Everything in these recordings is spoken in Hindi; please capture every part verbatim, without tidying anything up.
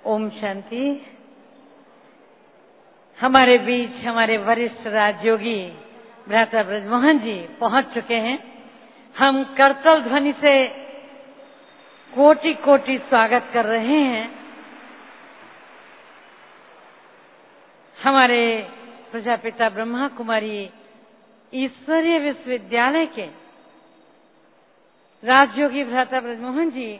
ओम शांति। हमारे बीच हमारे वरिष्ठ राजयोगी भ्राता ब्रजमोहन जी पहुंच चुके हैं। हम करतल ध्वनि से कोटि कोटि स्वागत कर रहे हैं। हमारे प्रजापिता ब्रह्मा कुमारी ईश्वरीय विश्वविद्यालय के राजयोगी भ्राता ब्रजमोहन जी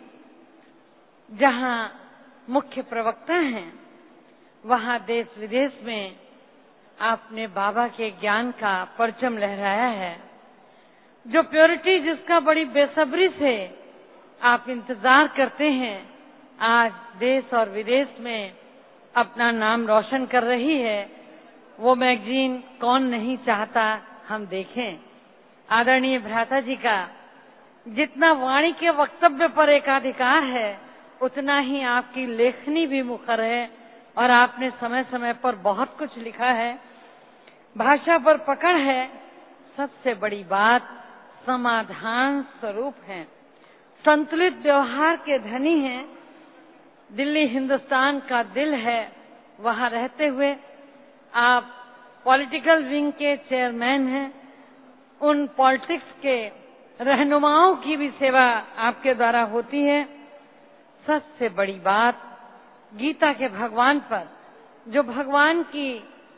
जहां मुख्य प्रवक्ता हैं, वहां देश विदेश में आपने बाबा के ज्ञान का परचम लहराया है। जो प्योरिटी जिसका बड़ी बेसब्री से आप इंतजार करते हैं, आज देश और विदेश में अपना नाम रोशन कर रही है। वो मैगजीन कौन नहीं चाहता हम देखें। आदरणीय भ्राता जी का जितना वाणी के वक्तव्य पर एकाधिकार है, उतना ही आपकी लेखनी भी मुखर है और आपने समय समय पर बहुत कुछ लिखा है। भाषा पर पकड़ है। सबसे बड़ी बात समाधान स्वरूप है। संतुलित व्यवहार के धनी हैं। दिल्ली हिंदुस्तान का दिल है। वहां रहते हुए आप पॉलिटिकल विंग के चेयरमैन हैं। उन पॉलिटिक्स के रहनुमाओं की भी सेवा आपके द्वारा होती है। सबसे बड़ी बात गीता के भगवान पर जो भगवान की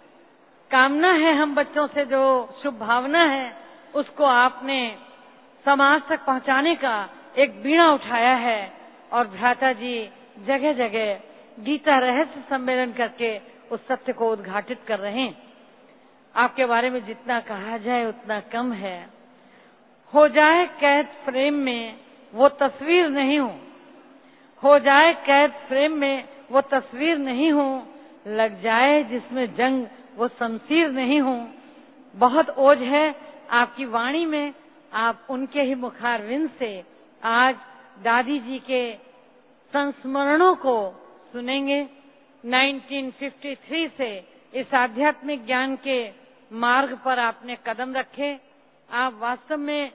कामना है, हम बच्चों से जो शुभ भावना है, उसको आपने समाज तक पहुंचाने का एक बीड़ा उठाया है। और भ्राता जी जगह जगह गीता रहस्य सम्मेलन करके उस सत्य को उद्घाटित कर रहे हैं। आपके बारे में जितना कहा जाए उतना कम है। हो जाए कैद फ्रेम में वो तस्वीर नहीं हूं, हो जाए कैद फ्रेम में वो तस्वीर नहीं हूं, लग जाए जिसमें जंग वो शमशीर नहीं हूं। बहुत ओज है आपकी वाणी में। आप उनके ही मुखारविंद से आज दादी जी के संस्मरणों को सुनेंगे। उन्नीस सौ तिरेपन से इस आध्यात्मिक ज्ञान के मार्ग पर आपने कदम रखे। आप वास्तव में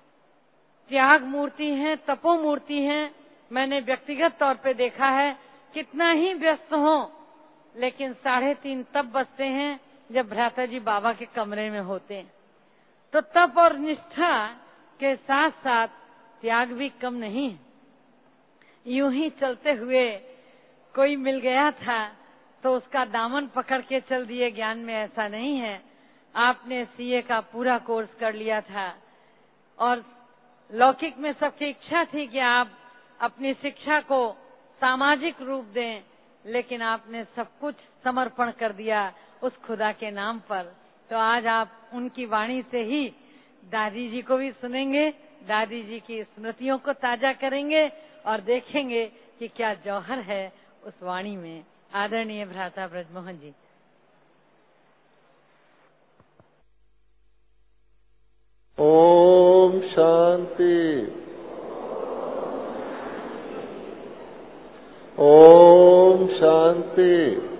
त्याग मूर्ति हैं, तपो मूर्ति हैं। मैंने व्यक्तिगत तौर पे देखा है, कितना ही व्यस्त हो लेकिन साढ़े तीन तब बजते हैं जब भ्राता जी बाबा के कमरे में होते हैं। तो तप और निष्ठा के साथ साथ त्याग भी कम नहीं है। यूं ही चलते हुए कोई मिल गया था तो उसका दामन पकड़ के चल दिए ज्ञान में, ऐसा नहीं है। आपने सीए का पूरा कोर्स कर लिया था और लौकिक में सबकी इच्छा थी कि आप अपनी शिक्षा को सामाजिक रूप दें, लेकिन आपने सब कुछ समर्पण कर दिया उस खुदा के नाम पर। तो आज आप उनकी वाणी से ही दादी जी को भी सुनेंगे, दादी जी की स्मृतियों को ताजा करेंगे और देखेंगे कि क्या जौहर है उस वाणी में। आदरणीय भ्राता ब्रजमोहन जी। ओम शांति। ओम शांति।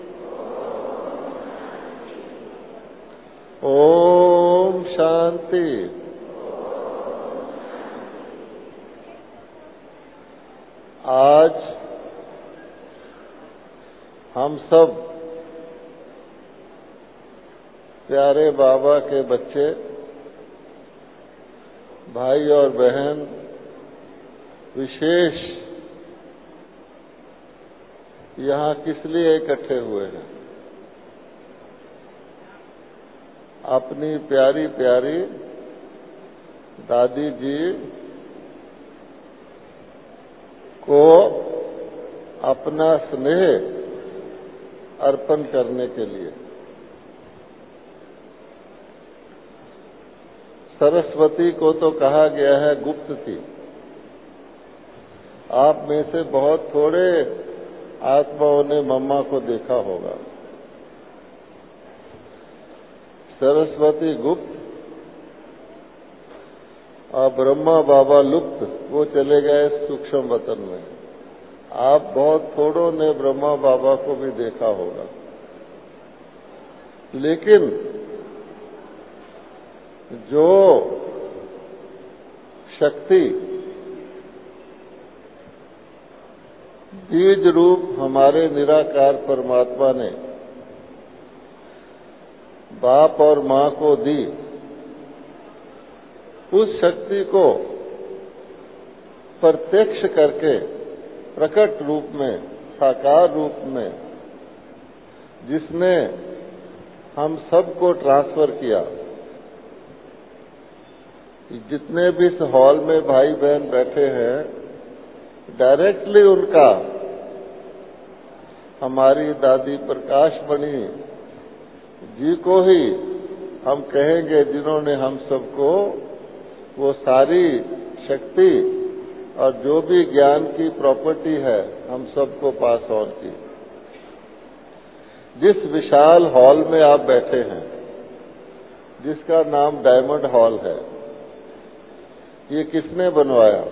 ओम शांति। आज हम सब प्यारे बाबा के बच्चे, भाई और बहन विशेष यहाँ किस लिए इकट्ठे हुए हैं? अपनी प्यारी प्यारी दादी जी को अपना स्नेह अर्पण करने के लिए। सरस्वती को तो कहा गया है गुप्त थी। आप में से बहुत थोड़े आत्माओं ने मम्मा को देखा होगा। सरस्वती गुप्त और ब्रह्मा बाबा लुप्त, वो चले गए सूक्ष्म वतन में। आप बहुत थोड़ों ने ब्रह्मा बाबा को भी देखा होगा, लेकिन जो शक्ति बीज रूप हमारे निराकार परमात्मा ने बाप और माँ को दी, उस शक्ति को प्रत्यक्ष करके प्रकट रूप में, साकार रूप में, जिसने हम सबको ट्रांसफर किया। जितने भी इस हॉल में भाई बहन बैठे हैं, डायरेक्टली उनका हमारी दादी प्रकाशमणि जी को ही हम कहेंगे, जिन्होंने हम सबको वो सारी शक्ति और जो भी ज्ञान की प्रॉपर्टी है हम सबको पास ऑन की। जिस विशाल हॉल में आप बैठे हैं, जिसका नाम डायमंड हॉल है, ये किसने बनवाया?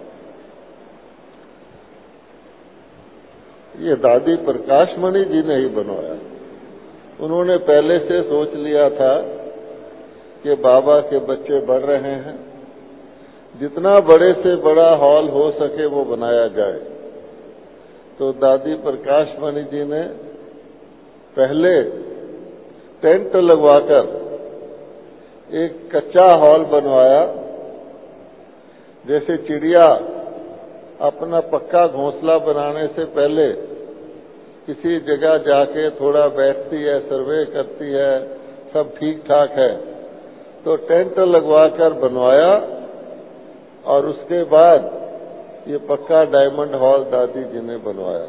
ये दादी प्रकाशमणि जी ने ही बनवाया। उन्होंने पहले से सोच लिया था कि बाबा के बच्चे बढ़ रहे हैं, जितना बड़े से बड़ा हॉल हो सके वो बनाया जाए। तो दादी प्रकाशमणि जी ने पहले टेंट लगवाकर एक कच्चा हॉल बनवाया। जैसे चिड़िया अपना पक्का घोंसला बनाने से पहले किसी जगह जाके थोड़ा बैठती है, सर्वे करती है, सब ठीक ठाक है, तो टेंट लगवाकर बनवाया और उसके बाद ये पक्का डायमंड हॉल दादी जी ने बनवाया।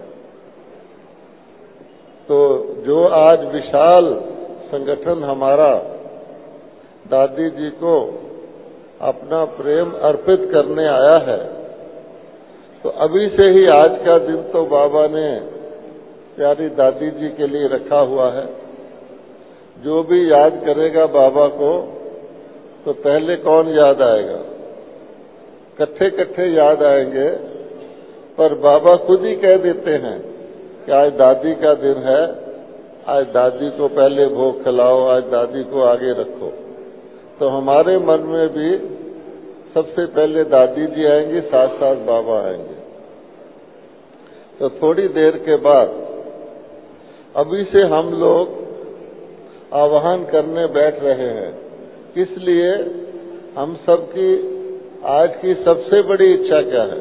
तो जो आज विशाल संगठन हमारा दादी जी को अपना प्रेम अर्पित करने आया है, तो अभी से ही आज का दिन तो बाबा ने प्यारी दादी जी के लिए रखा हुआ है। जो भी याद करेगा बाबा को, तो पहले कौन याद आएगा? कट्ठे कट्ठे याद आएंगे, पर बाबा खुद ही कह देते हैं कि आज दादी का दिन है, आज दादी को पहले भोग खिलाओ, आज दादी को आगे रखो। तो हमारे मन में भी सबसे पहले दादी जी आएंगी, साथ साथ बाबा आएंगे। तो थोड़ी देर के बाद अभी से हम लोग आवाहन करने बैठ रहे हैं। किस लिए? हम सबकी आज की सबसे बड़ी इच्छा क्या है?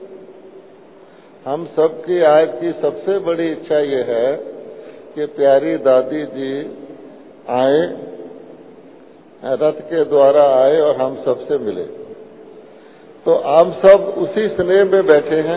हम सबकी आज की सबसे बड़ी इच्छा ये है कि प्यारी दादी जी आए, रथ के द्वारा आए और हम सबसे मिले। तो हम सब उसी स्नेह में बैठे हैं।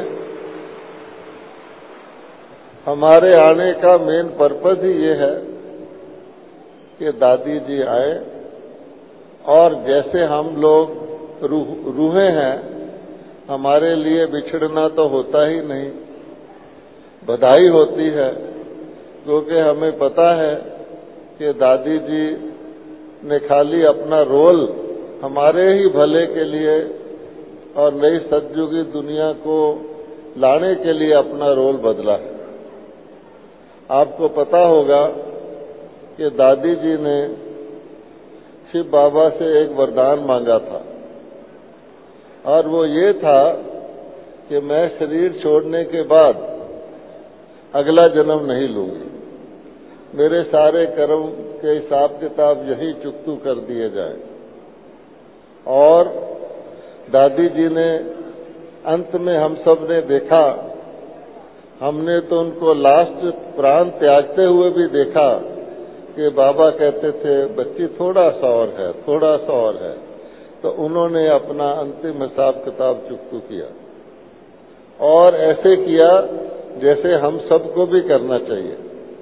हमारे आने का मेन पर्पस ही ये है कि दादी जी आए, और जैसे हम लोग रूह, रूहें हैं, हमारे लिए बिछड़ना तो होता ही नहीं, बधाई होती है, क्योंकि हमें पता है कि दादी जी ने खाली अपना रोल हमारे ही भले के लिए और नई सतयुगी दुनिया को लाने के लिए अपना रोल बदला है। आपको पता होगा कि दादी जी ने शिव बाबा से एक वरदान मांगा था, और वो ये था कि मैं शरीर छोड़ने के बाद अगला जन्म नहीं लूंगी, मेरे सारे कर्म के हिसाब किताब यही चुकतू कर दिए जाए। और दादी जी ने अंत में हम सब ने देखा, हमने तो उनको लास्ट प्राण त्यागते हुए भी देखा कि बाबा कहते थे बच्ची थोड़ा सा और है, थोड़ा सा और है। तो उन्होंने अपना अंतिम हिसाब किताब चुकतू किया, और ऐसे किया जैसे हम सबको भी करना चाहिए।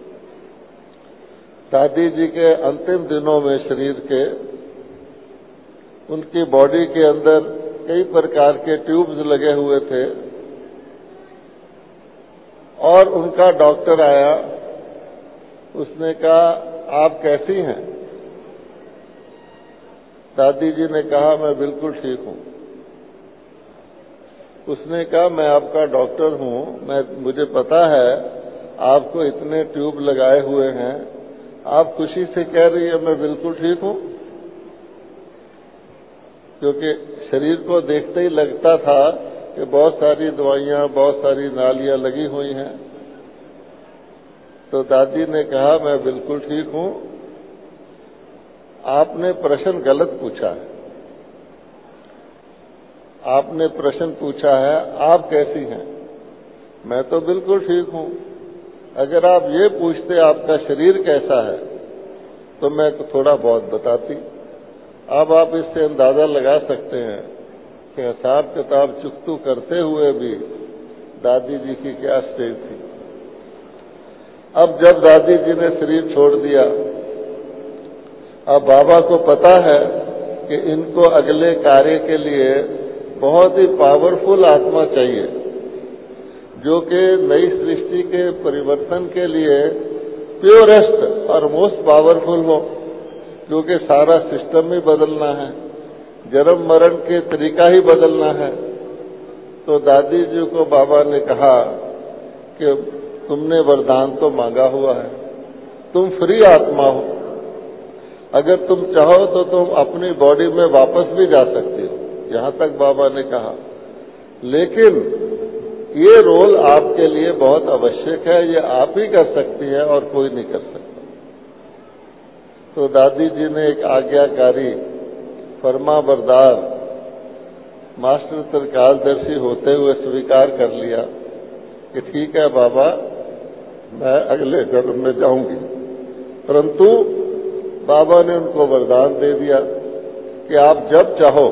दादी जी के अंतिम दिनों में शरीर के, उनकी बॉडी के अंदर कई प्रकार के ट्यूब्स लगे हुए थे, और उनका डॉक्टर आया, उसने कहा आप कैसी हैं? दादी जी ने कहा मैं बिल्कुल ठीक हूं। उसने कहा मैं आपका डॉक्टर हूं, मैं मुझे पता है आपको इतने ट्यूब लगाए हुए हैं, आप खुशी से कह रही है मैं बिल्कुल ठीक हूं? क्योंकि शरीर को देखते ही लगता था कि बहुत सारी दवाइयाँ, बहुत सारी नालियाँ लगी हुई हैं। तो दादी ने कहा, मैं बिल्कुल ठीक हूँ, आपने प्रश्न गलत पूछा है। आपने प्रश्न पूछा है, आप कैसी हैं? मैं तो बिल्कुल ठीक हूँ। अगर आप ये पूछते आपका शरीर कैसा है, तो मैं तो थोड़ा बहुत बताती। अब आप इससे अंदाजा लगा सकते हैं कि हिसाब किताब चुकतू करते हुए भी दादी जी की क्या स्टेज थी। अब जब दादी जी ने शरीर छोड़ दिया, अब बाबा को पता है कि इनको अगले कार्य के लिए बहुत ही पावरफुल आत्मा चाहिए, जो कि नई सृष्टि के परिवर्तन के लिए प्योरेस्ट और मोस्ट पावरफुल हो, क्योंकि सारा सिस्टम ही बदलना है, जन्म मरण के तरीका ही बदलना है। तो दादी जी को बाबा ने कहा कि तुमने वरदान तो मांगा हुआ है, तुम फ्री आत्मा हो, अगर तुम चाहो तो तुम अपनी बॉडी में वापस भी जा सकते हो, यहां तक बाबा ने कहा। लेकिन ये रोल आपके लिए बहुत आवश्यक है, ये आप ही कर सकती है और कोई नहीं कर सकता। तो दादी जी ने एक आज्ञाकारी, फरमाबरदार, मास्टर त्रिकालदर्शी होते हुए स्वीकार कर लिया कि ठीक है बाबा, मैं अगले जन्म में जाऊंगी। परंतु बाबा ने उनको वरदान दे दिया कि आप जब चाहो,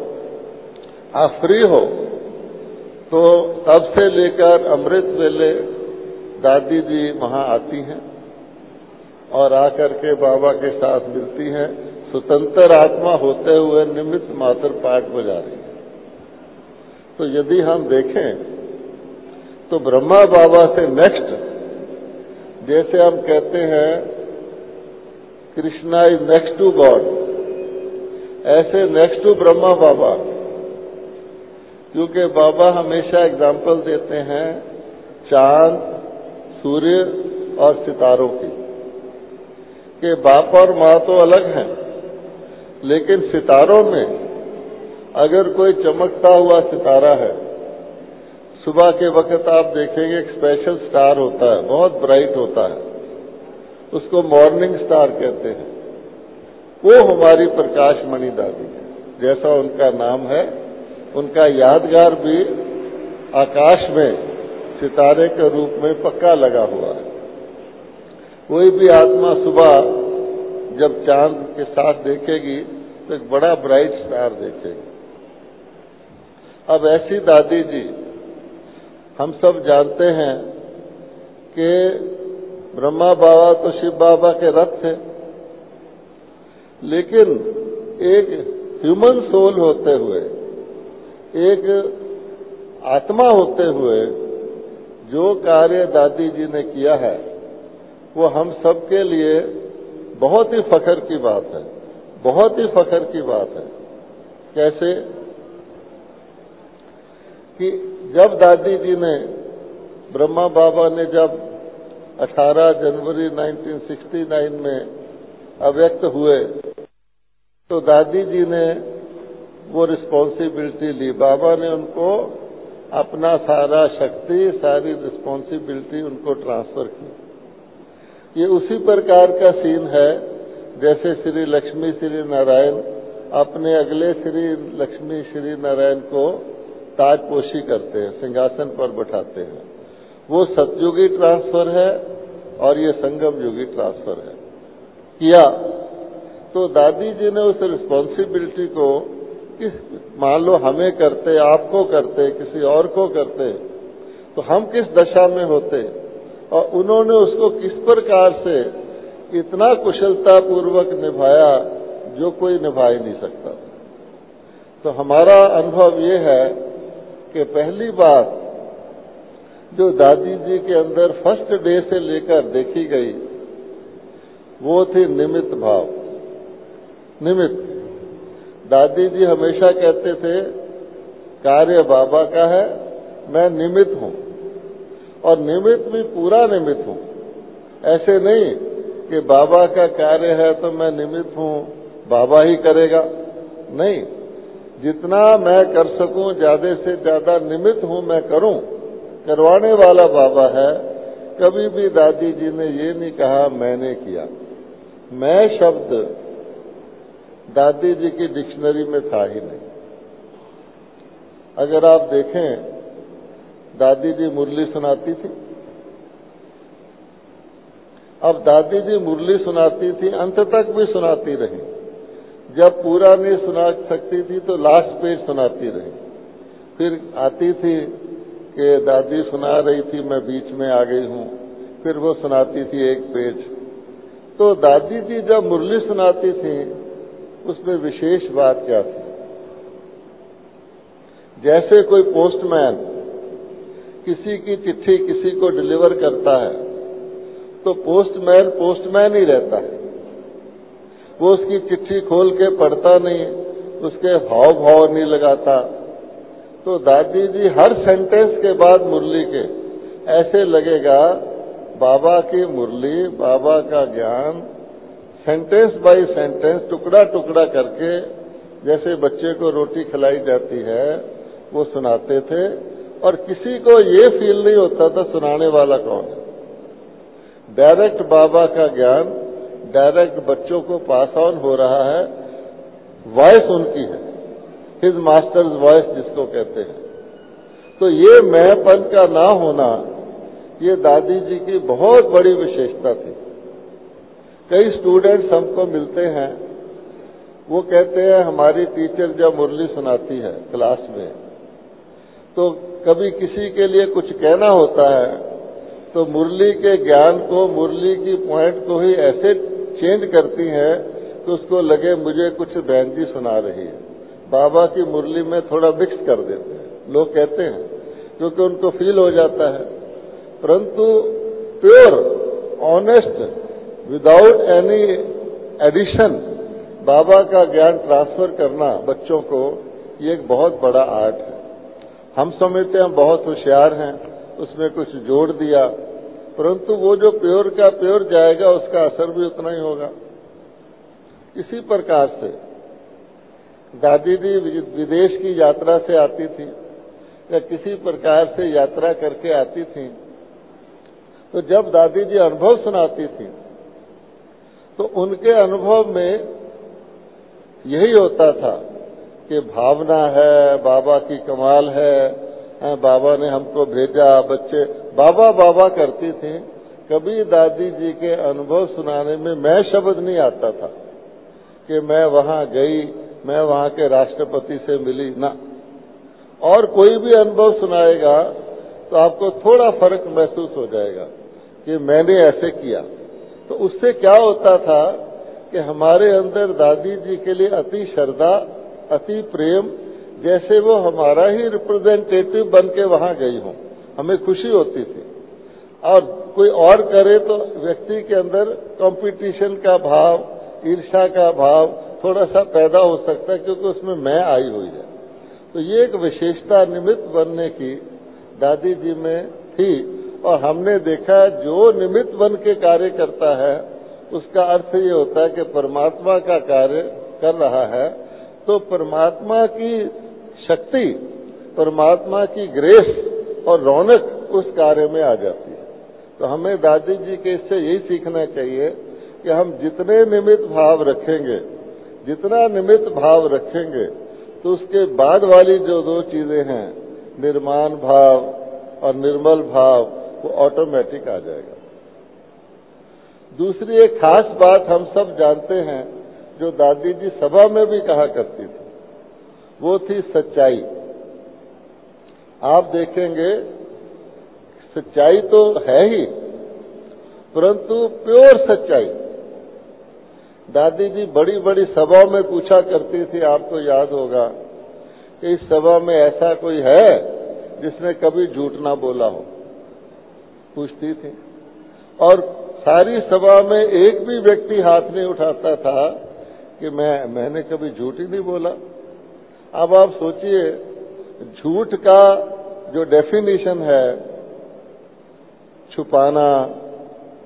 आप फ्री हो। तो तब से लेकर अमृत वेले दादी जी वहां आती हैं और आकर के बाबा के साथ मिलती हैं, स्वतंत्र आत्मा होते हुए निमित्त मात्र पाठ बजा रही है। तो यदि हम देखें तो ब्रह्मा बाबा से नेक्स्ट, जैसे हम कहते हैं Krishna is next to God, ऐसे नेक्स्ट टू ब्रह्मा बाबा, क्योंकि बाबा हमेशा एग्जाम्पल देते हैं चांद, सूर्य और सितारों की, कि बाप और माँ तो अलग हैं, लेकिन सितारों में अगर कोई चमकता हुआ सितारा है, सुबह के वक्त आप देखेंगे एक स्पेशल स्टार होता है, बहुत ब्राइट होता है, उसको मॉर्निंग स्टार कहते हैं। वो हमारी प्रकाश मणि दादी है, जैसा उनका नाम है। उनका यादगार भी आकाश में सितारे के रूप में पक्का लगा हुआ है। कोई भी आत्मा सुबह जब चांद के साथ देखेगी तो एक बड़ा ब्राइट स्टार देखेगी। अब ऐसी दादी जी, हम सब जानते हैं कि ब्रह्मा बाबा तो शिव बाबा के रथ थे, लेकिन एक ह्यूमन सोल होते हुए, एक आत्मा होते हुए जो कार्य दादी जी ने किया है, वो हम सबके लिए बहुत ही फख्र की बात है, बहुत ही फख्र की बात है। कैसे कि जब दादी जी ने, ब्रह्मा बाबा ने जब अठारह जनवरी उन्नीस सौ उनहत्तर में अव्यक्त हुए, तो दादी जी ने वो रिस्पॉन्सिबिलिटी ली। बाबा ने उनको अपना सारा शक्ति, सारी रिस्पॉन्सिबिलिटी उनको ट्रांसफर की। ये उसी प्रकार का सीन है जैसे श्री लक्ष्मी श्री नारायण अपने अगले श्री लक्ष्मी श्री नारायण को ताजपोशी करते हैं, सिंहासन पर बैठाते हैं। वो सतयुगी ट्रांसफर है और ये संगम युगी ट्रांसफर है किया। तो दादी जी ने उस रिस्पॉन्सिबिलिटी को, किस मान लो हमें करते, आपको करते, किसी और को करते, तो हम किस दशा में होते, और उन्होंने उसको किस प्रकार से इतना कुशलता पूर्वक निभाया जो कोई निभा ही नहीं सकता। तो हमारा अनुभव ये है कि पहली बात जो दादी जी के अंदर फर्स्ट डे से लेकर देखी गई, वो थी निमित्त भाव। निमित्त, दादी जी हमेशा कहते थे कार्य बाबा का है, मैं निमित्त हूं, और निमित्त भी पूरा निमित्त हूं। ऐसे नहीं कि बाबा का कार्य है तो मैं निमित्त हूं, बाबा ही करेगा, नहीं। जितना मैं कर सकूं ज्यादा से ज्यादा निमित्त हूं मैं करूं, करवाने वाला बाबा है। कभी भी दादी जी ने ये नहीं कहा मैंने किया। मैं शब्द दादी जी की डिक्शनरी में था ही नहीं। अगर आप देखें, दादी जी मुरली सुनाती थी। अब दादी जी मुरली सुनाती थी, अंत तक भी सुनाती रही। जब पूरा नहीं सुना सकती थी तो लास्ट पेज सुनाती रही। फिर आती थी कि दादी सुना रही थी, मैं बीच में आ गई हूं, फिर वो सुनाती थी एक पेज। तो दादी जी जब मुरली सुनाती थी उसमें विशेष बात क्या थी? जैसे कोई पोस्टमैन किसी की चिट्ठी किसी को डिलीवर करता है तो पोस्टमैन पोस्टमैन ही रहता है, वो उसकी चिट्ठी खोल के पढ़ता नहीं, उसके हाव भाव नहीं लगाता। तो दादी जी हर सेंटेंस के बाद मुरली के ऐसे लगेगा बाबा की मुरली, बाबा का ज्ञान सेंटेंस बाय सेंटेंस टुकड़ा टुकड़ा करके, जैसे बच्चे को रोटी खिलाई जाती है वो सुनाते थे। और किसी को ये फील नहीं होता था सुनाने वाला कौन है। डायरेक्ट बाबा का ज्ञान डायरेक्ट बच्चों को पास ऑन हो रहा है, वॉइस उनकी है, हिज मास्टर्स वॉइस जिसको कहते हैं। तो ये मैंपन का ना होना ये दादी जी की बहुत बड़ी विशेषता थी। कई स्टूडेंट्स हमको मिलते हैं, वो कहते हैं हमारी टीचर जब मुरली सुनाती है क्लास में तो कभी किसी के लिए कुछ कहना होता है तो मुरली के ज्ञान को, मुरली की पॉइंट को ही ऐसे चेंज करती हैं कि उसको लगे मुझे कुछ बहन जी सुना रही है। बाबा की मुरली में थोड़ा मिक्स कर देते हैं, लोग कहते हैं, क्योंकि उनको फील हो जाता है। परंतु pure, honest, without any addition Baba का ज्ञान ट्रांसफर करना बच्चों को, ये एक बहुत बड़ा आर्ट है। हम समझते हैं हम बहुत होशियार हैं, उसमें कुछ जोड़ दिया, परंतु वो जो प्योर का प्योर जाएगा उसका असर भी उतना ही होगा। इसी प्रकार से दादी जी विदेश की यात्रा से आती थी या किसी प्रकार से यात्रा करके आती थी, तो जब दादी जी अनुभव सुनाती थी तो उनके अनुभव में यही होता था कि भावना है, बाबा की कमाल है, बाबा ने हमको भेजा। बच्चे बाबा बाबा करती थी। कभी दादी जी के अनुभव सुनाने में मैं शब्द नहीं आता था कि मैं वहां गई, मैं वहां के राष्ट्रपति से मिली ना। और कोई भी अनुभव सुनाएगा तो आपको थोड़ा फर्क महसूस हो जाएगा कि मैंने ऐसे किया। तो उससे क्या होता था कि हमारे अंदर दादी जी के लिए अति श्रद्धा, अति प्रेम, जैसे वो हमारा ही रिप्रेजेंटेटिव बन के वहां गई हो, हमें खुशी होती थी। और कोई और करे तो व्यक्ति के अंदर कंपटीशन का भाव, ईर्ष्या का भाव थोड़ा सा पैदा हो सकता है, क्योंकि उसमें मैं आई हुई है। तो ये एक विशेषता निमित्त बनने की दादी जी में थी। और हमने देखा जो निमित्त बन के कार्य करता है उसका अर्थ ये होता है कि परमात्मा का कार्य कर रहा है। तो परमात्मा की शक्ति, परमात्मा की ग्रेस और रौनक उस कार्य में आ जाती है। तो हमें दादी जी के इससे यही सीखना चाहिए कि हम जितने निमित्त भाव रखेंगे, जितना निमित्त भाव रखेंगे, तो उसके बाद वाली जो दो चीजें हैं, निर्माण भाव और निर्मल भाव, वो ऑटोमेटिक आ जाएगा। दूसरी एक खास बात हम सब जानते हैं जो दादी जी सभा में भी कहा करती थी, वो थी सच्चाई। आप देखेंगे सच्चाई तो है ही, परंतु प्योर सच्चाई। दादी जी बड़ी बड़ी सभाओं में पूछा करती थी, आपको याद होगा कि इस सभा में ऐसा कोई है जिसने कभी झूठ ना बोला हो, पूछती थी। और सारी सभा में एक भी व्यक्ति हाथ नहीं उठाता था कि मैं मैंने कभी झूठ ही नहीं बोला। अब आप सोचिए, झूठ का जो डेफिनेशन है, छुपाना,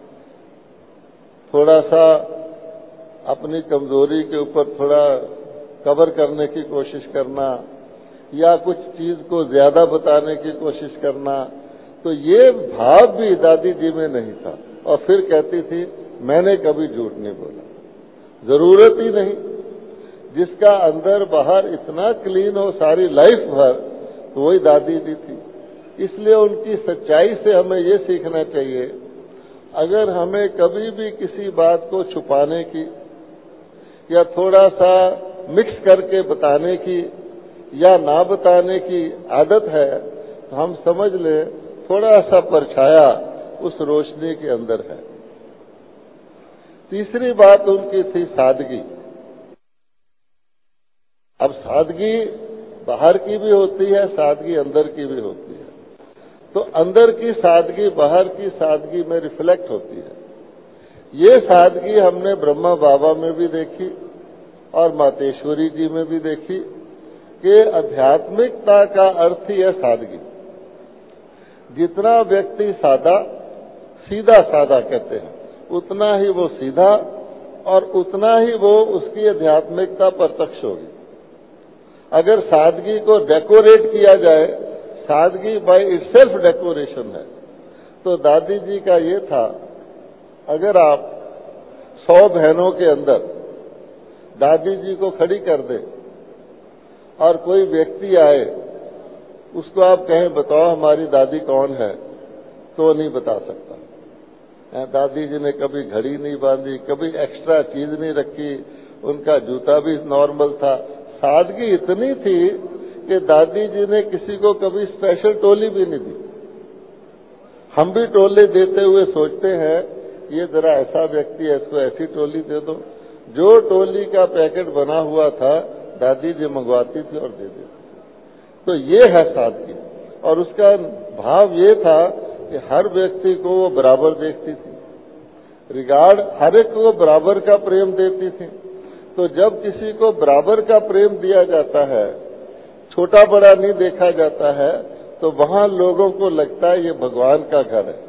थोड़ा सा अपनी कमजोरी के ऊपर थोड़ा कवर करने की कोशिश करना या कुछ चीज को ज्यादा बताने की कोशिश करना, तो ये भाव भी दादी जी में नहीं था। और फिर कहती थी मैंने कभी झूठ नहीं बोला, जरूरत ही नहीं। जिसका अंदर बाहर इतना क्लीन हो सारी लाइफ भर, तो वही दादी जी थी। इसलिए उनकी सच्चाई से हमें ये सीखना चाहिए, अगर हमें कभी भी किसी बात को छुपाने की या थोड़ा सा मिक्स करके बताने की या ना बताने की आदत है, तो हम समझ लें थोड़ा सा परछाया उस रोशनी के अंदर है। तीसरी बात उनकी थी सादगी। अब सादगी बाहर की भी होती है, सादगी अंदर की भी होती है। तो अंदर की सादगी बाहर की सादगी में रिफ्लेक्ट होती है। ये सादगी हमने ब्रह्मा बाबा में भी देखी और मातेश्वरी जी में भी देखी कि आध्यात्मिकता का अर्थ ही है सादगी। जितना व्यक्ति सादा, सीधा सादा कहते हैं, उतना ही वो सीधा और उतना ही वो उसकी आध्यात्मिकता प्रत्यक्ष होगी। अगर सादगी को डेकोरेट किया जाए, सादगी बाय इटसेल्फ डेकोरेशन है। तो दादी जी का ये था, अगर आप सौ बहनों के अंदर दादी जी को खड़ी कर दे और कोई व्यक्ति आए, उसको आप कहें बताओ हमारी दादी कौन है, तो नहीं बता सकता। दादी जी ने कभी घड़ी नहीं बांधी, कभी एक्स्ट्रा चीज नहीं रखी, उनका जूता भी नॉर्मल था। सादगी इतनी थी कि दादी जी ने किसी को कभी स्पेशल टोली भी नहीं दी। हम भी टोले देते हुए सोचते हैं ये जरा ऐसा व्यक्ति है, इसको ऐसी टोली दे दो। जो टोली का पैकेट बना हुआ था दादी जी मंगवाती थी और दे देती थी। तो ये है सादगी। और उसका भाव ये था कि हर व्यक्ति को वो बराबर देखती थी, रिगार्ड हर एक को बराबर का प्रेम देती थी। तो जब किसी को बराबर का प्रेम दिया जाता है, छोटा बड़ा नहीं देखा जाता है, तो वहां लोगों को लगता है ये भगवान का घर है,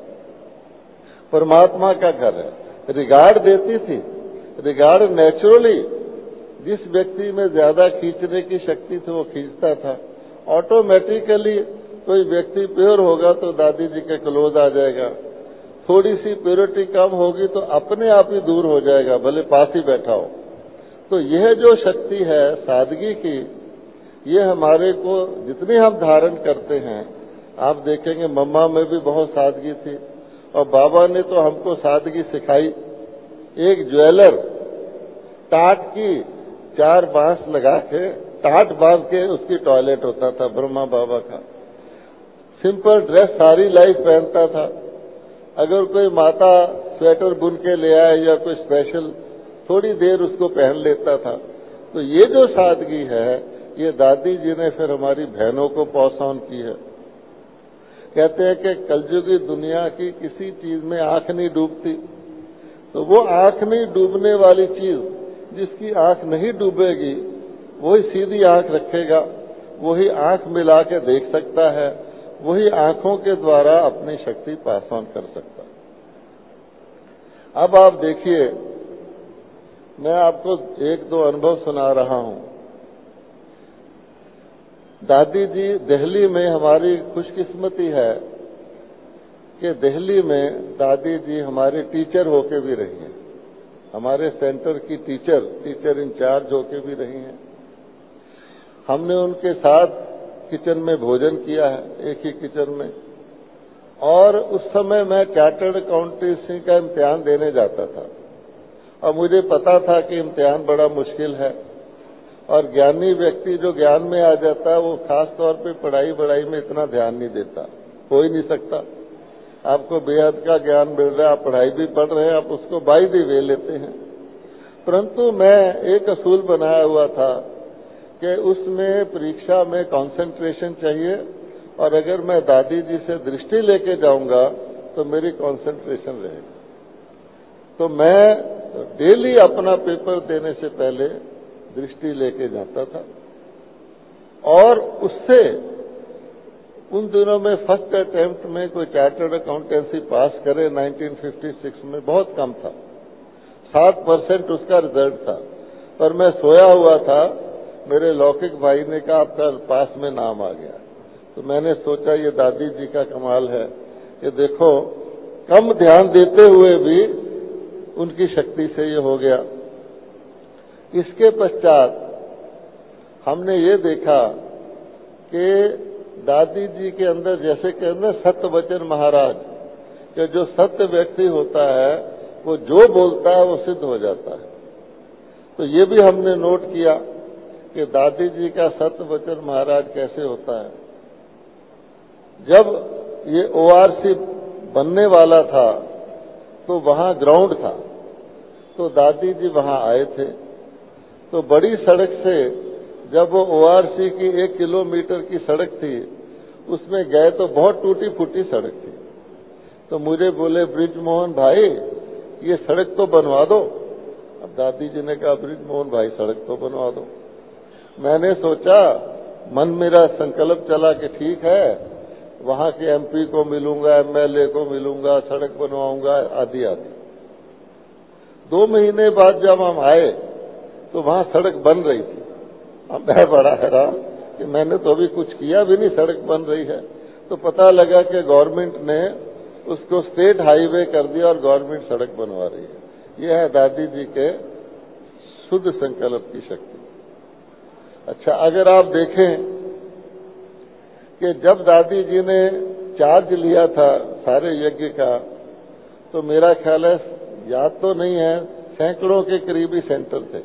परमात्मा का घर है। रिगार्ड देती थी, रिगार्ड नेचुरली जिस व्यक्ति में ज्यादा खींचने की शक्ति थी वो खींचता था। ऑटोमेटिकली कोई व्यक्ति प्योर होगा तो दादी जी के क्लोज आ जाएगा, थोड़ी सी प्योरिटी कम होगी तो अपने आप ही दूर हो जाएगा, भले पास ही बैठा हो। तो यह जो शक्ति है सादगी की, ये हमारे को जितनी हम धारण करते हैं, आप देखेंगे मम्मा में भी बहुत सादगी थी और बाबा ने तो हमको सादगी सिखाई। एक ज्वेलर टाट की चार बांस लगा के टाट बांध के उसकी टॉयलेट होता था ब्रह्मा बाबा का। सिंपल ड्रेस सारी लाइफ पहनता था। अगर कोई माता स्वेटर बुन के ले आए या कोई स्पेशल, थोड़ी देर उसको पहन लेता था। तो ये जो सादगी है, ये दादी जी ने फिर हमारी बहनों को पास ऑन की है। कहते हैं कि कलयुगी दुनिया की किसी चीज में आंख नहीं डूबती, तो वो आंख नहीं डूबने वाली चीज, जिसकी आंख नहीं डूबेगी वही सीधी आंख रखेगा, वही आंख मिला के देख सकता है, वही आंखों के द्वारा अपनी शक्ति पास ऑन कर सकता है। अब आप देखिए, मैं आपको एक दो अनुभव सुना रहा हूं। दादी जी दिल्ली में, हमारी खुशकिस्मती है कि दिल्ली में दादी जी हमारे टीचर होके भी रही हैं, हमारे सेंटर की टीचर टीचर इंचार्ज होके भी रही हैं। हमने उनके साथ किचन में भोजन किया है, एक ही किचन में। और उस समय मैं चार्टर्ड अकाउंटेंसी का इम्तिहान देने जाता था और मुझे पता था कि इम्तिहान बड़ा मुश्किल है और ज्ञानी व्यक्ति जो ज्ञान में आ जाता है वो खास तौर पे पढ़ाई बढ़ाई में इतना ध्यान नहीं देता, हो ही नहीं सकता। आपको बेहद का ज्ञान मिल रहा है, आप पढ़ाई भी पढ़ रहे हैं, आप उसको बाय द वे लेते हैं। परंतु मैं एक असूल बनाया हुआ था कि उसमें परीक्षा में कंसंट्रेशन चाहिए और अगर मैं दादी जी से दृष्टि लेके जाऊंगा तो मेरी कंसंट्रेशन रहेगी। तो मैं डेली अपना पेपर देने से पहले दृष्टि लेके जाता था और उससे उन दिनों में फर्स्ट अटेम्प्ट में कोई चार्टर्ड अकाउंटेंसी पास करे नाइनटीन फिफ्टी सिक्स में बहुत कम था, सात परसेंट उसका रिजल्ट था। पर मैं सोया हुआ था मेरे लौकिक भाई ने कहा आपका पास में नाम आ गया। तो मैंने सोचा ये दादी जी का कमाल है, ये देखो कम ध्यान देते हुए भी उनकी शक्ति से ये हो गया। इसके पश्चात हमने ये देखा कि दादी जी के अंदर, जैसे कि अंदर सत्य वचन महाराज, कि जो सत्य व्यक्ति होता है वो जो बोलता है वो सिद्ध हो जाता है। तो ये भी हमने नोट किया कि दादी जी का सत्य वचन महाराज कैसे होता है। जब ये ओआरसी बनने वाला था तो वहां ग्राउंड था, तो दादी जी वहां आए थे। तो बड़ी सड़क से जब वो ओआरसी की एक किलोमीटर की सड़क थी उसमें गए तो बहुत टूटी फूटी सड़क थी। तो मुझे बोले ब्रिजमोहन भाई ये सड़क तो बनवा दो। अब दादी जी ने कहा ब्रिजमोहन भाई सड़क तो बनवा दो। मैंने सोचा, मन मेरा संकल्प चला कि ठीक है, वहां के एमपी को मिलूंगा, एमएलए को मिलूंगा, सड़क बनवाऊंगा, आदि आदि। दो महीने बाद जब हम आए तो वहां सड़क बन रही थी। अब मैं बड़ा हैरान कि मैंने तो अभी कुछ किया भी नहीं, सड़क बन रही है। तो पता लगा कि गवर्नमेंट ने उसको स्टेट हाईवे कर दिया और गवर्नमेंट सड़क बनवा रही है। यह है दादी जी के शुद्ध संकल्प की शक्ति। अच्छा, अगर आप देखें कि जब दादी जी ने चार्ज लिया था सारे यज्ञ का, तो मेरा ख्याल है, याद तो नहीं है, सैकड़ों के करीबी सेंटर थे।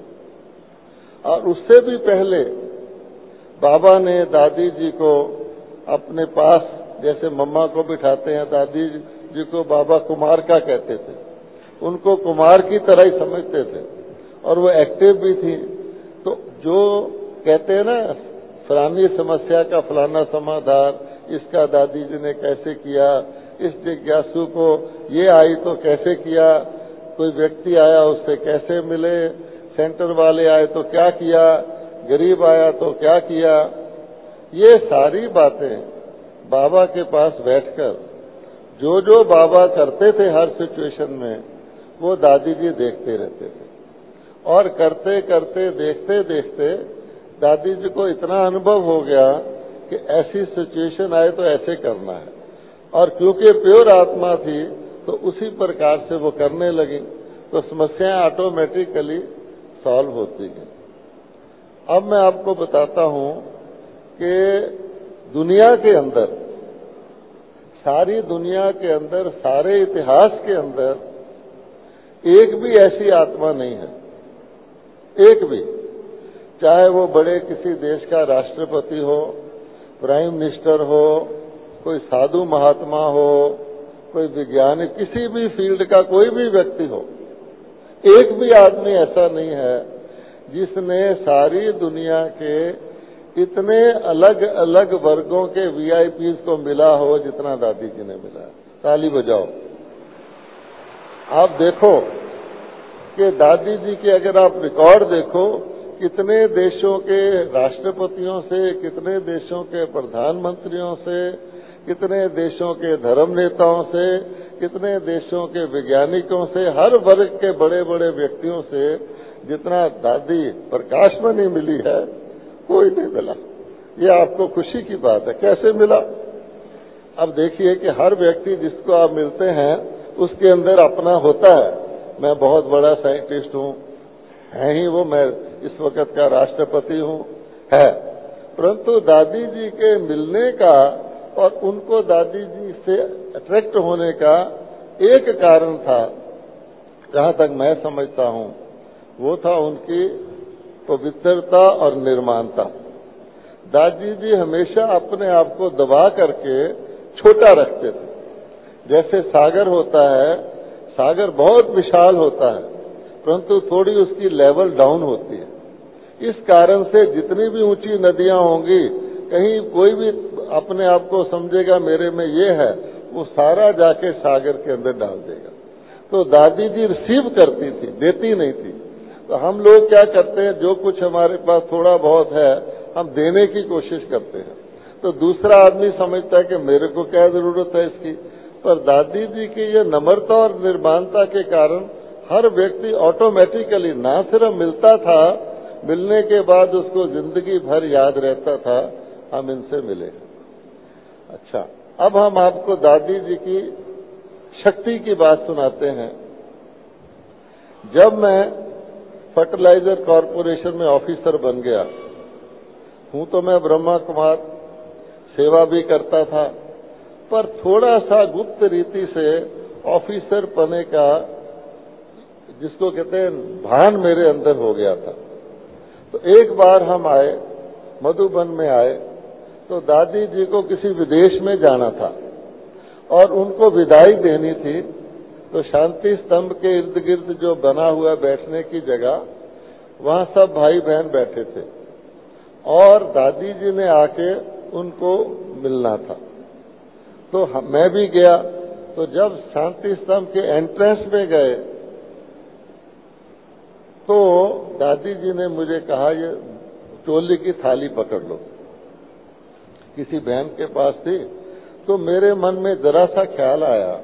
और उससे भी पहले बाबा ने दादी जी को अपने पास, जैसे मम्मा को बिठाते हैं, दादी जी को बाबा कुमार का कहते थे, उनको कुमार की तरह ही समझते थे और वो एक्टिव भी थी। तो जो कहते हैं ना, फलानी समस्या का फलाना समाधान, इसका दादी जी ने कैसे किया, इस जिज्ञासु को ये आई तो कैसे किया, कोई व्यक्ति आया उससे कैसे मिले, सेंटर वाले आए तो क्या किया, गरीब आया तो क्या किया, ये सारी बातें बाबा के पास बैठकर जो जो बाबा करते थे हर सिचुएशन में, वो दादी जी देखते रहते थे। और करते करते देखते देखते दादी जी को इतना अनुभव हो गया कि ऐसी सिचुएशन आए तो ऐसे करना है। और क्योंकि प्योर आत्मा थी तो उसी प्रकार से वो करने लगी, तो समस्याएं ऑटोमेटिकली सॉल्व होती हैं। अब मैं आपको बताता हूं कि दुनिया के अंदर, सारी दुनिया के अंदर, सारे इतिहास के अंदर एक भी ऐसी आत्मा नहीं है, एक भी, चाहे वो बड़े किसी देश का राष्ट्रपति हो, प्राइम मिनिस्टर हो, कोई साधु महात्मा हो, कोई वैज्ञानिक, किसी भी फील्ड का कोई भी व्यक्ति हो, एक भी आदमी ऐसा नहीं है जिसने सारी दुनिया के इतने अलग अलग वर्गों के वीआईपीज को मिला हो जितना दादी जी ने मिला। ताली बजाओ। आप देखो कि दादी जी के अगर आप रिकॉर्ड देखो, कितने देशों के राष्ट्रपतियों से, कितने देशों के प्रधानमंत्रियों से, कितने देशों के धर्म नेताओं से, कितने देशों के वैज्ञानिकों से, हर वर्ग के बड़े बड़े व्यक्तियों से जितना दादी प्रकाश में नहीं मिली है, कोई नहीं मिला। ये आपको खुशी की बात है। कैसे मिला? अब देखिए कि हर व्यक्ति जिसको आप मिलते हैं उसके अंदर अपना होता है, मैं बहुत बड़ा साइंटिस्ट हूं, है ही वो, मैं इस वक्त का राष्ट्रपति हूं, है। परंतु दादी जी के मिलने का और उनको दादी जी से अट्रैक्ट होने का एक कारण था, जहां तक मैं समझता हूं, वो था उनकी पवित्रता और निर्माणता। दादी जी हमेशा अपने आप को दबा करके छोटा रखते थे। जैसे सागर होता है, सागर बहुत विशाल होता है, परंतु थोड़ी उसकी लेवल डाउन होती है। इस कारण से जितनी भी ऊंची नदियां होंगी, कहीं कोई भी अपने आप को समझेगा मेरे में ये है, वो सारा जाके सागर के अंदर डाल देगा। तो दादी जी रिसीव करती थी, देती नहीं थी। तो हम लोग क्या करते हैं, जो कुछ हमारे पास थोड़ा बहुत है हम देने की कोशिश करते हैं, तो दूसरा आदमी समझता है कि मेरे को क्या जरूरत है इसकी। पर दादी जी की ये नम्रता और निर्माणता के कारण हर व्यक्ति ऑटोमेटिकली ना सिर्फ मिलता था, मिलने के बाद उसको जिंदगी भर याद रहता था, हम इनसे मिले। अच्छा, अब हम आपको दादी जी की शक्ति की बात सुनाते हैं। जब मैं फर्टिलाइजर कॉरपोरेशन में ऑफिसर बन गया हूं तो मैं ब्रह्मा कुमार सेवा भी करता था, पर थोड़ा सा गुप्त रीति से ऑफिसर पने का, जिसको कहते हैं, भान मेरे अंदर हो गया था। तो एक बार हम आए, मधुबन में आए, तो दादी जी को किसी विदेश में जाना था और उनको विदाई देनी थी। तो शांति स्तंभ के इर्द गिर्द जो बना हुआ बैठने की जगह, वहां सब भाई बहन बैठे थे और दादी जी ने आके उनको मिलना था। तो मैं भी गया। तो जब शांति स्तंभ के एंट्रेंस में गए तो दादी जी ने मुझे कहा, ये टोली की थाली पकड़ लो। किसी बहन के पास थी। तो मेरे मन में जरा सा ख्याल आया,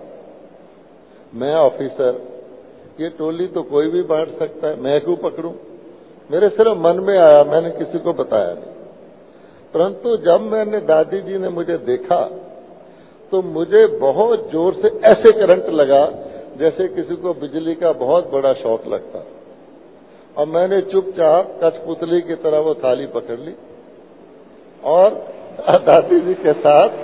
मैं ऑफिसर, ये टोली तो कोई भी बांट सकता है, मैं क्यों पकड़ूं? मेरे सिर्फ मन में आया, मैंने किसी को बताया नहीं। परंतु जब मैंने दादी जी ने मुझे देखा तो मुझे बहुत जोर से ऐसे करंट लगा जैसे किसी को बिजली का बहुत बड़ा शॉक लगता। और मैंने चुपचाप कठपुतली की तरह वो थाली पकड़ ली और दादी जी के साथ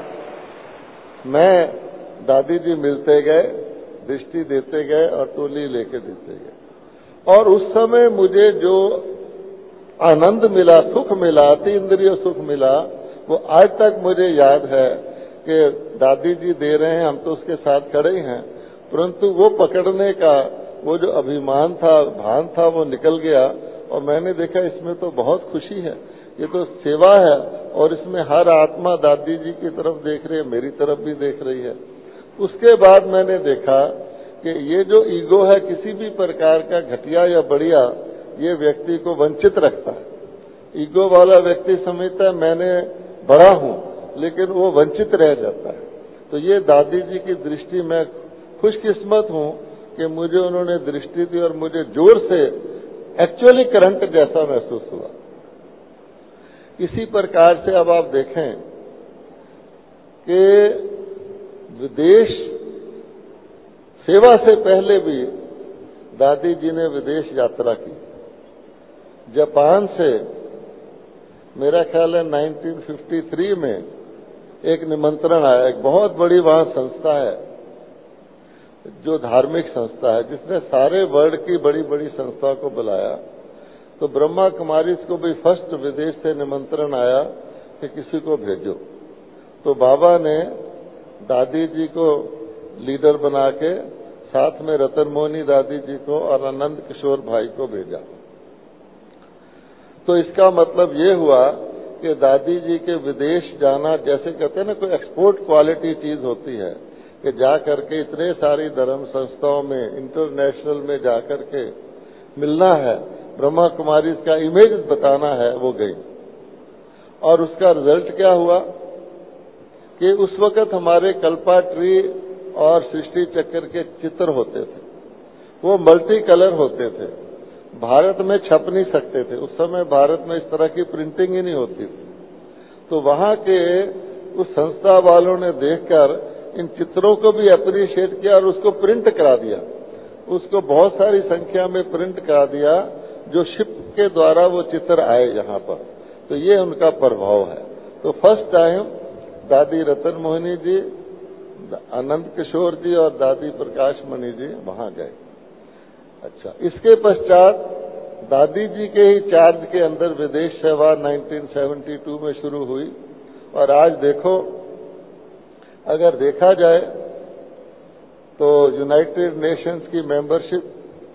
मैं दादी जी मिलते गए, दृष्टि देते गए और टोली लेके देते गए। और उस समय मुझे जो आनंद मिला, सुख मिला, अति इंद्रिय सुख मिला, वो आज तक मुझे याद है कि दादी जी दे रहे हैं, हम तो उसके साथ खड़े ही हैं, परंतु वो पकड़ने का वो जो अभिमान था, भान था, वो निकल गया। और मैंने देखा इसमें तो बहुत खुशी है, ये तो सेवा है और इसमें हर आत्मा दादी जी की तरफ देख रही है, मेरी तरफ भी देख रही है। उसके बाद मैंने देखा कि ये जो ईगो है, किसी भी प्रकार का घटिया या बढ़िया, ये व्यक्ति को वंचित रखता है। ईगो वाला व्यक्ति समझता है मैंने बड़ा हूं, लेकिन वो वंचित रह जाता है। तो ये दादी जी की दृष्टि, मैं खुशकिस्मत हूं कि मुझे उन्होंने दृष्टि दी और मुझे जोर से एक्चुअली करंट जैसा महसूस हुआ। इसी प्रकार से अब आप देखें कि विदेश सेवा से पहले भी दादी जी ने विदेश यात्रा की। जापान से मेरा ख्याल है उन्नीस सौ तिरेपन में एक निमंत्रण आया। एक बहुत बड़ी वहां संस्था है, जो धार्मिक संस्था है, जिसने सारे वर्ल्ड की बड़ी बड़ी संस्थाओं को बुलाया। तो ब्रह्मा कुमारी को भी फर्स्ट विदेश से निमंत्रण आया कि किसी को भेजो। तो बाबा ने दादी जी को लीडर बना के साथ में रतन मोहनी दादी जी को और आनंद किशोर भाई को भेजा। तो इसका मतलब ये हुआ कि दादी जी के विदेश जाना, जैसे कहते हैं ना, कोई एक्सपोर्ट क्वालिटी चीज होती है कि जा करके इतने सारी धर्म संस्थाओं में, इंटरनेशनल में जा करके मिलना है, ब्रह्मा कुमारी का इमेज बताना है, वो गई। और उसका रिजल्ट क्या हुआ कि उस वक्त हमारे कल्पा ट्री और सृष्टि चक्र के चित्र होते थे, वो मल्टी कलर होते थे, भारत में छप नहीं सकते थे। उस समय भारत में इस तरह की प्रिंटिंग ही नहीं होती थी। तो वहां के उस संस्था वालों ने देखकर इन चित्रों को भी अप्रिशिएट किया और उसको प्रिंट करा दिया। उसको बहुत सारी संख्या में प्रिंट करा दिया, जो शिप के द्वारा वो चित्र आए यहाँ पर। तो ये उनका प्रभाव है। तो फर्स्ट टाइम दादी रतन मोहिनी जी, आनंद किशोर जी और दादी प्रकाश मणि जी वहां गए। अच्छा, इसके पश्चात दादी जी के ही चार्ज के अंदर विदेश सेवा उन्नीस सौ बहत्तर में शुरू हुई। और आज देखो, अगर देखा जाए तो यूनाइटेड नेशंस की मेंबरशिप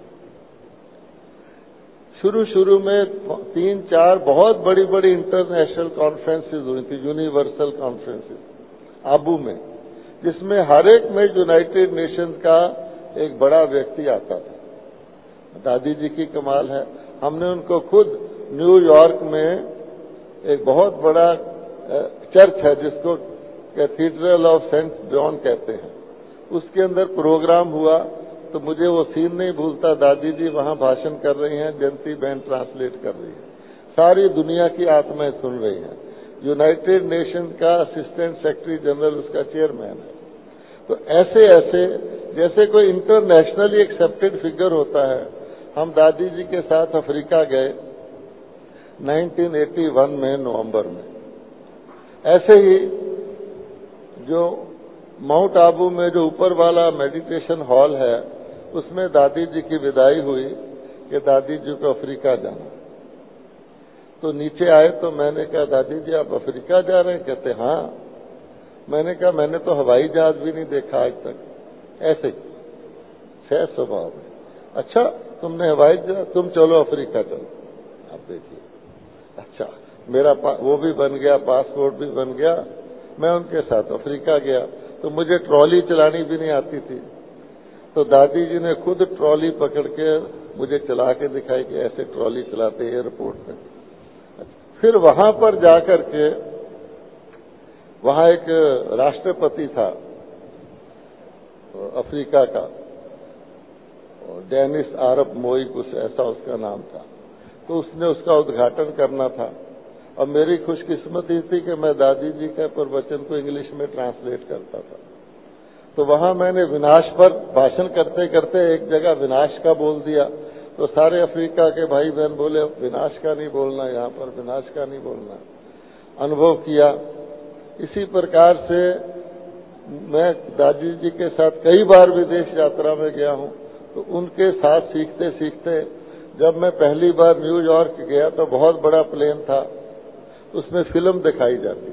शुरू शुरू में तीन चार बहुत बड़ी बड़ी इंटरनेशनल कॉन्फ्रेंसेस हुई थी, यूनिवर्सल कॉन्फ्रेंसेस आबू में, जिसमें हर एक में यूनाइटेड नेशंस का एक बड़ा व्यक्ति आता था। दादी जी की कमाल है, हमने उनको खुद न्यूयॉर्क में एक बहुत बड़ा चर्च है जिसको कैथीड्रल ऑफ सेंट जॉन कहते हैं, उसके अंदर प्रोग्राम हुआ तो मुझे वो सीन नहीं भूलता। दादी जी वहां भाषण कर रही हैं, जयंती बहन ट्रांसलेट कर रही है, सारी दुनिया की आत्माएं सुन रही हैं। यूनाइटेड नेशन का असिस्टेंट सेक्रेटरी जनरल उसका चेयरमैन है। तो ऐसे ऐसे जैसे कोई इंटरनेशनली एक्सेप्टेड फिगर होता है। हम दादी जी के साथ अफ्रीका गए उन्नीस सौ इक्यासी में नवंबर में। ऐसे ही जो माउंट आबू में जो ऊपर वाला मेडिटेशन हॉल है, उसमें दादी जी की विदाई हुई कि दादी जी को अफ्रीका जाना। तो नीचे आए तो मैंने कहा, दादी जी आप अफ्रीका जा रहे हैं? कहते हाँ। मैंने कहा मैंने तो हवाई जहाज भी नहीं देखा आज तक। ऐसे ही छह स्वभाव में, अच्छा तुमने हवाई जहाज, तुम चलो अफ्रीका चलो। आप देखिए, अच्छा मेरा वो भी बन गया, पासपोर्ट भी बन गया, मैं उनके साथ अफ्रीका गया। तो मुझे ट्रॉली चलानी भी नहीं आती थी, तो दादी जी ने खुद ट्रॉली पकड़ के मुझे चला के दिखाई कि ऐसे ट्रॉली चलाते एयरपोर्ट पे। फिर वहां पर जाकर के वहां एक राष्ट्रपति था अफ्रीका का, डेनिस आरब मोई कुछ ऐसा उसका नाम था। तो उसने उसका उद्घाटन करना था। और मेरी खुशकिस्मती थी कि मैं दादी जी के प्रवचन को इंग्लिश में ट्रांसलेट करता था। तो वहां मैंने विनाश पर भाषण करते करते एक जगह विनाश का बोल दिया। तो सारे अफ्रीका के भाई बहन बोले विनाश का नहीं बोलना, यहाँ पर विनाश का नहीं बोलना। अनुभव किया। इसी प्रकार से मैं दादी जी के साथ कई बार विदेश यात्रा में गया हूं। तो उनके साथ सीखते सीखते जब मैं पहली बार न्यूयॉर्क गया तो बहुत बड़ा प्लेन था, उसमें फिल्म दिखाई जाती।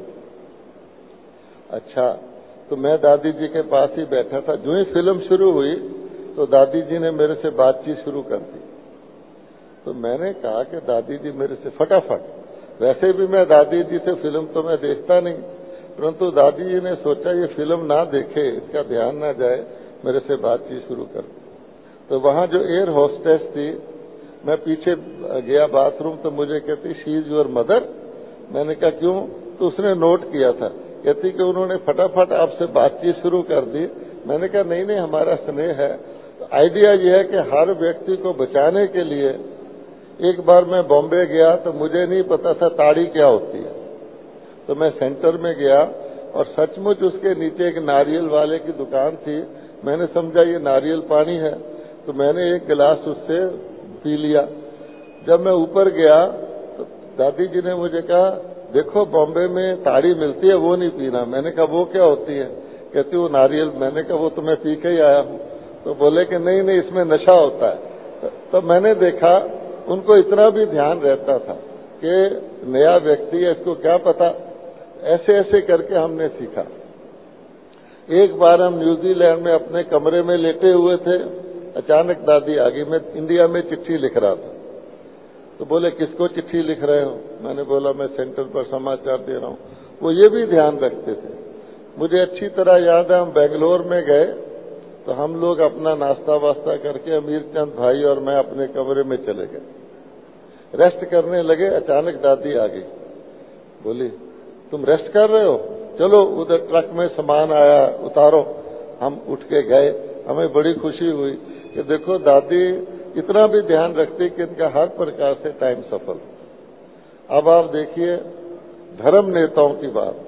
अच्छा, तो मैं दादी जी के पास ही बैठा था। जो ही फिल्म शुरू हुई तो दादी जी ने मेरे से बातचीत शुरू कर दी। तो मैंने कहा कि दादी जी मेरे से फटाफट, वैसे भी मैं दादी जी से फिल्म तो मैं देखता नहीं, परंतु दादी जी ने सोचा ये फिल्म ना देखे, इसका ध्यान ना जाए, मेरे से बातचीत शुरू कर दी। तो वहां जो एयर होस्टेस थी, मैं पीछे गया बाथरूम तो मुझे कहती शी इज योर मदर। मैंने कहा क्यों? तो उसने नोट किया था, कहती कि उन्होंने फटाफट आपसे बातचीत शुरू कर दी। मैंने कहा नहीं नहीं, हमारा स्नेह है। तो आइडिया यह है कि हर व्यक्ति को बचाने के लिए, एक बार मैं बॉम्बे गया तो मुझे नहीं पता था ताड़ी क्या होती है। तो मैं सेंटर में गया और सचमुच उसके नीचे एक नारियल वाले की दुकान थी। मैंने समझा ये नारियल पानी है, तो मैंने एक गिलास उससे पी लिया। जब मैं ऊपर गया तो दादी जी ने मुझे कहा देखो बॉम्बे में ताड़ी मिलती है, वो नहीं पीना। मैंने कहा वो क्या होती है? कहती वो नारियल। मैंने कहा वो तो मैं पी के ही आया हूं। तो बोले कि नहीं नहीं, इसमें नशा होता है। तो मैंने देखा उनको इतना भी ध्यान रहता था कि नया व्यक्ति है, इसको क्या पता। ऐसे ऐसे करके हमने सीखा। एक बार हम न्यूजीलैंड में अपने कमरे में लेटे हुए थे, अचानक दादी आ गई। मैं इंडिया में चिट्ठी लिख रहा था। तो बोले किसको चिट्ठी लिख रहे हो? मैंने बोला मैं सेंटर पर समाचार दे रहा हूं। वो ये भी ध्यान रखते थे। मुझे अच्छी तरह याद है, हम बेंगलोर में गए तो हम लोग अपना नाश्ता वास्ता करके अमीर चंद भाई और मैं अपने कमरे में चले गए, रेस्ट करने लगे। अचानक दादी आ गई, बोली तुम रेस्ट कर रहे हो, चलो उधर ट्रक में सामान आया उतारो। हम उठ के गए। हमें बड़ी खुशी हुई कि देखो दादी इतना भी ध्यान रखती कि इनका हर प्रकार से टाइम सफल। अब आप देखिए धर्म नेताओं की बात।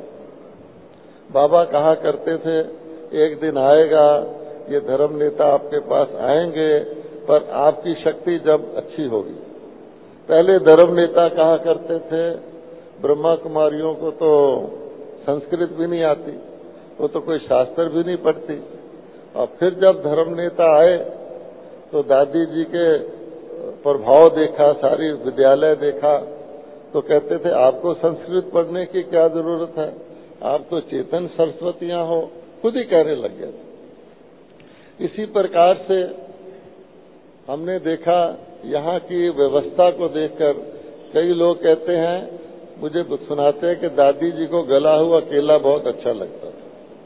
बाबा कहा करते थे एक दिन आएगा ये धर्म नेता आपके पास आएंगे, पर आपकी शक्ति जब अच्छी होगी। पहले धर्म नेता कहा करते थे ब्रह्मा कुमारियों को तो संस्कृत भी नहीं आती, वो तो कोई शास्त्र भी नहीं पढ़ती। और फिर जब धर्म नेता आए तो दादी जी के प्रभाव देखा, सारी विद्यालय देखा, तो कहते थे आपको संस्कृत पढ़ने की क्या जरूरत है, आप तो चेतन सरस्वतियां हो, खुद ही कहने लग गए। इसी प्रकार से हमने देखा यहाँ की व्यवस्था को देखकर कई लोग कहते हैं, मुझे सुनाते हैं कि दादी जी को गला हुआ केला बहुत अच्छा लगता था।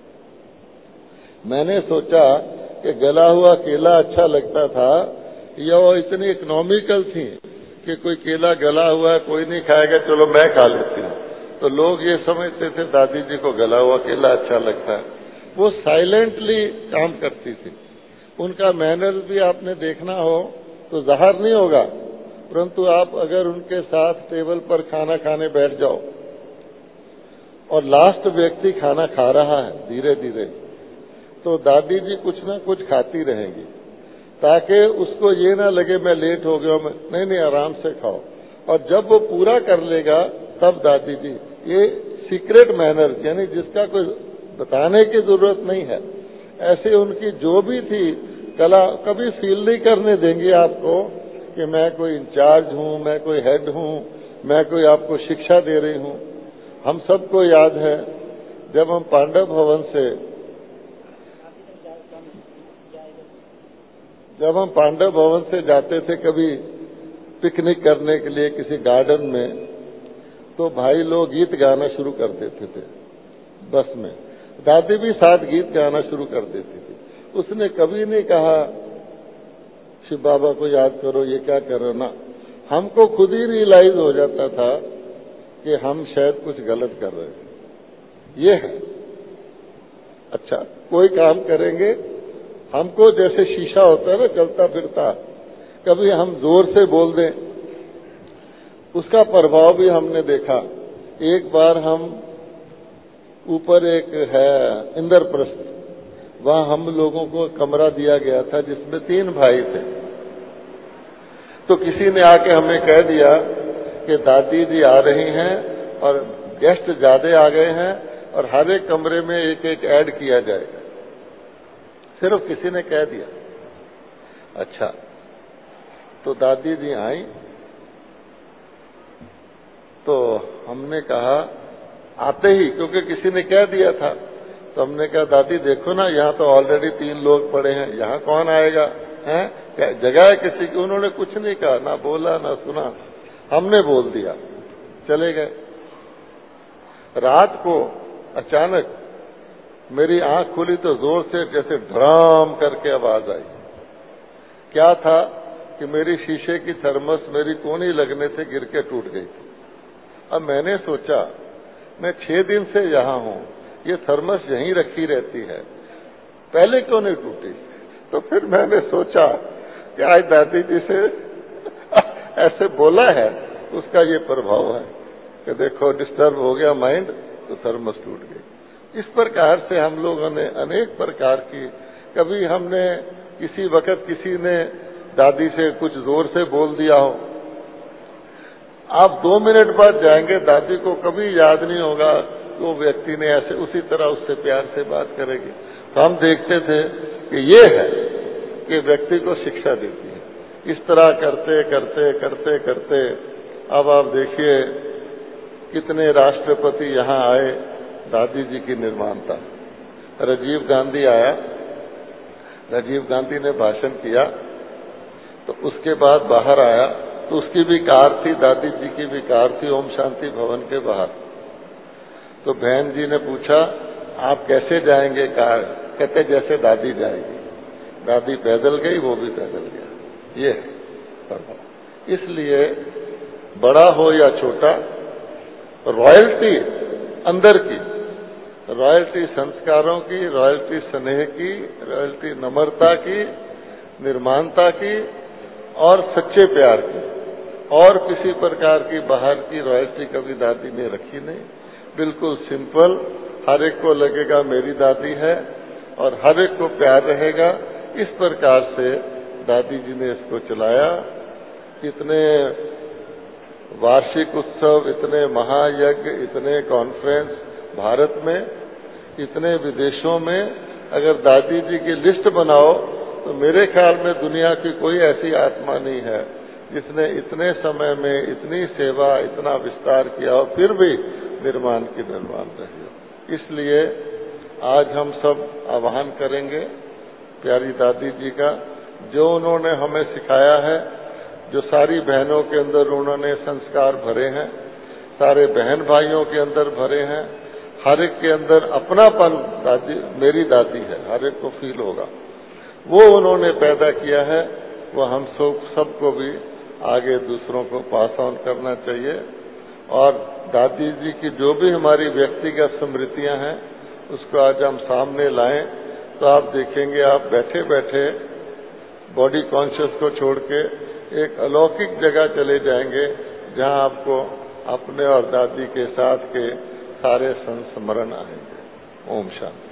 मैंने सोचा कि गला हुआ केला अच्छा लगता था या वो इतनी इकोनॉमिकल थी कि कोई केला गला हुआ है कोई नहीं खाएगा, चलो मैं खा लेती हूँ। तो लोग ये समझते थे दादी जी को गला हुआ केला अच्छा लगता है। वो साइलेंटली काम करती थी। उनका मैनर्स भी आपने देखना हो तो ज़ाहिर नहीं होगा, परंतु आप अगर उनके साथ टेबल पर खाना खाने बैठ जाओ और लास्ट व्यक्ति खाना खा रहा है धीरे धीरे, तो दादी जी कुछ ना कुछ खाती रहेंगी ताकि उसको ये ना लगे मैं लेट हो गया, मैं नहीं नहीं आराम से खाओ। और जब वो पूरा कर लेगा तब दादी जी, ये सीक्रेट मैनर यानी जिसका कोई बताने की जरूरत नहीं है, ऐसे उनकी जो भी थी कला कभी फील नहीं करने देंगे आपको कि मैं कोई इंचार्ज हूं, मैं कोई हेड हूं, मैं कोई आपको शिक्षा दे रही हूं। हम सबको याद है जब हम पांडव भवन से जब हम पांडव भवन से जाते थे कभी पिकनिक करने के लिए किसी गार्डन में, तो भाई लोग गीत गाना शुरू कर देते थे बस में, दादी भी साथ गीत गाना शुरू कर देती थी। उसने कभी नहीं कहा शिव बाबा को याद करो, ये क्या करो ना। हमको खुद ही रियलाइज हो जाता था कि हम शायद कुछ गलत कर रहे हैं। ये है अच्छा, कोई काम करेंगे हमको जैसे शीशा होता है ना चलता फिरता, कभी हम जोर से बोल दें, उसका प्रभाव भी हमने देखा। एक बार हम ऊपर एक है इंद्रप्रस्थ, वहां हम लोगों को कमरा दिया गया था जिसमें तीन भाई थे। तो किसी ने आके हमें कह दिया कि दादी जी आ रही हैं और गेस्ट ज्यादा आ गए हैं और हर एक कमरे में एक एक ऐड किया जाएगा। सिर्फ किसी ने कह दिया। अच्छा, तो दादी जी आई तो हमने कहा आते ही, क्योंकि किसी ने कह दिया था, तो हमने कहा दादी देखो ना यहाँ तो ऑलरेडी तीन लोग पड़े हैं, यहाँ कौन आएगा, हैं क्या जगह है किसी की। उन्होंने कुछ नहीं कहा, ना बोला ना सुना, हमने बोल दिया, चले गए। रात को अचानक मेरी आंख खुली तो जोर से जैसे ड्राम करके आवाज आई। क्या था कि मेरी शीशे की थर्मस मेरी कोनी लगने से गिर के टूट गई थी। अब मैंने सोचा मैं छह दिन से यहां हूं, ये थर्मस यहीं रखी रहती है, पहले क्यों नहीं टूटी। तो फिर मैंने सोचा कि आज दादी जी से ऐसे बोला है, उसका ये प्रभाव है कि देखो डिस्टर्ब हो गया माइंड तो थर्मस टूट गई। इस प्रकार से हम लोगों ने अनेक प्रकार की, कभी हमने किसी वक्त किसी ने दादी से कुछ जोर से बोल दिया हो, आप दो मिनट बाद जाएंगे दादी को कभी याद नहीं होगा वो व्यक्ति ने ऐसे उसी तरह उससे प्यार से बात करेगी। तो हम देखते थे कि ये है कि व्यक्ति को शिक्षा देती है। इस तरह करते करते करते करते अब आप देखिए कितने राष्ट्रपति यहाँ आए दादी जी की निर्माणता। राजीव गांधी आया, राजीव गांधी ने भाषण किया, तो उसके बाद बाहर आया तो उसकी भी कार थी, दादी जी की भी कार थी ओम शांति भवन के बाहर। तो बहन जी ने पूछा आप कैसे जाएंगे कार, कहते जैसे दादी जाएगी। दादी पैदल गई, वो भी पैदल गया। ये है। इसलिए बड़ा हो या छोटा, रॉयल्टी अंदर की, रॉयल्टी संस्कारों की, रॉयल्टी स्नेह की, रॉयल्टी नम्रता की, निर्माणता की और सच्चे प्यार की। और किसी प्रकार की बाहर की रॉयल्टी कभी दादी ने रखी नहीं। बिल्कुल सिंपल, हर एक को लगेगा मेरी दादी है और हर एक को प्यार रहेगा। इस प्रकार से दादी जी ने इसको चलाया। इतने वार्षिक उत्सव, इतने महायज्ञ, इतने कॉन्फ्रेंस भारत में, इतने विदेशों में, अगर दादी जी की लिस्ट बनाओ तो मेरे ख्याल में दुनिया की कोई ऐसी आत्मा नहीं है जिसने इतने समय में इतनी सेवा, इतना विस्तार किया और फिर भी निर्माण की निर्माण रही हो। इसलिए आज हम सब आह्वान करेंगे प्यारी दादी जी का, जो उन्होंने हमें सिखाया है, जो सारी बहनों के अंदर उन्होंने संस्कार भरे हैं, सारे बहन भाइयों के अंदर भरे हैं, हर एक के अंदर अपनापन दादी मेरी दादी है हर एक को फील होगा, वो उन्होंने पैदा किया है। वो हम सब सबको भी आगे दूसरों को पास ऑन करना चाहिए। और दादी जी की जो भी हमारी व्यक्तिगत स्मृतियां हैं उसको आज हम सामने लाएं, तो आप देखेंगे आप बैठे बैठे बॉडी कॉन्शियस को छोड़ के एक अलौकिक जगह चले जाएंगे जहां आपको अपने और दादी के साथ के सारे संस्मरण आएंगे। ओम शांति।